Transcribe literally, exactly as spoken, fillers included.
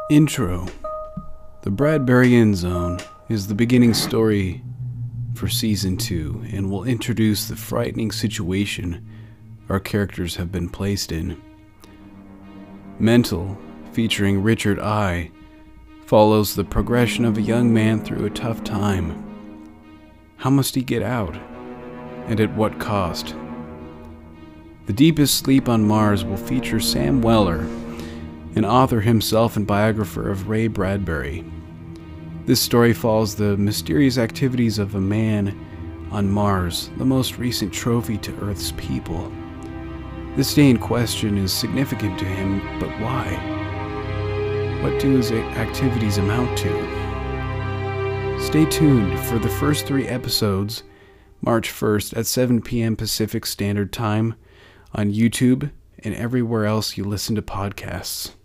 Intro. The Bradbury End Zone is the beginning story for Season two and will introduce the frightening situation our characters have been placed in. Mental, featuring Richard I, follows the progression of a young man through a tough time. How must he get out? And at what cost? The Deepest Sleep on Mars will feature Sam Weller, an author himself and biographer of Ray Bradbury. This story follows the mysterious activities of a man on Mars, the most recent trophy to Earth's people. This day in question is significant to him, but why? What do his activities amount to? Stay tuned for the first three episodes, March first at seven p.m. Pacific Standard Time, on YouTube and everywhere else you listen to podcasts.